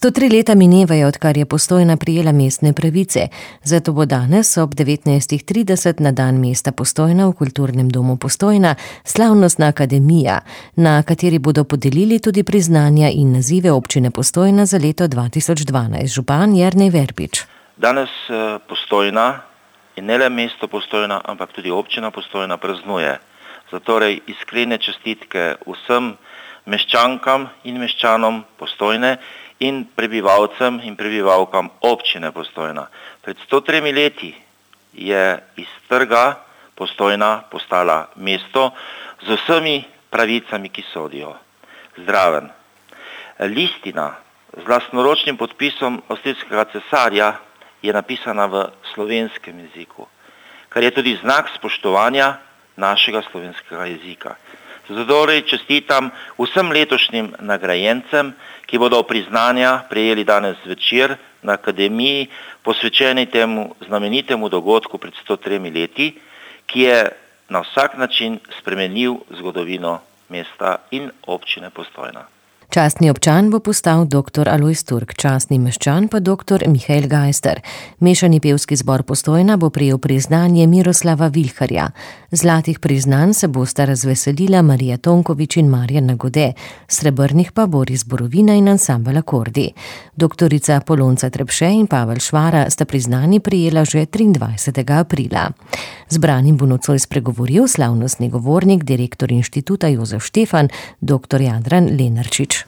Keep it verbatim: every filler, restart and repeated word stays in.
sto tri leta minevajo, odkar je Postojna prijela mestne pravice, zato bo danes ob devetnajstih trideset na dan mesta Postojna v Kulturnem domu Postojna slavnostna akademija, na kateri bodo podelili tudi priznanja in nazive občine Postojna za leto dva tisoč dvanajst. Župan Jernej Verbič. Danes Postojna in ne le mesto Postojna, ampak tudi občina Postojna praznuje. Zatorej iskrene čestitke vsem meščankam in meščanom Postojne in prebivalcem in prebivalkam občine Postojna. Pred sto tremi leti je iz trga Postojna postala mesto z vsemi pravicami, ki sodijo. Zdraven. Listina z lastnoročnim podpisom avstrijskega cesarja je napisana v slovenskem jeziku, kar je tudi znak spoštovanja našega slovenskega jezika. Zatorej čestitam vsem letošnjim nagrajencem, ki bodo priznanja prejeli danes zvečer na akademiji, posvečeni temu znamenitemu dogodku pred sto tremi leti, ki je na vsak način spremenil zgodovino mesta in občine Postojna. Častni občan bo postal doktor Alojz Turk, častni meščan pa doktor Mihael Gajster. Mešani pevski zbor Postojna bo prejel priznanje Miroslava Vilharja. Zlatih priznanj se bosta razveselila Marija Tonković in Marjan Gode, srebrnih pa Boris Borovina in ansambel Akordi. Doktorica Polonca Trepše in Pavel Švara sta priznani prijela že triindvajsetega aprila. Zbranim bo nocoj spregovoril slavnostni govornik, direktor inštituta Jozef Štefan, doktor Jadran Lenarčič.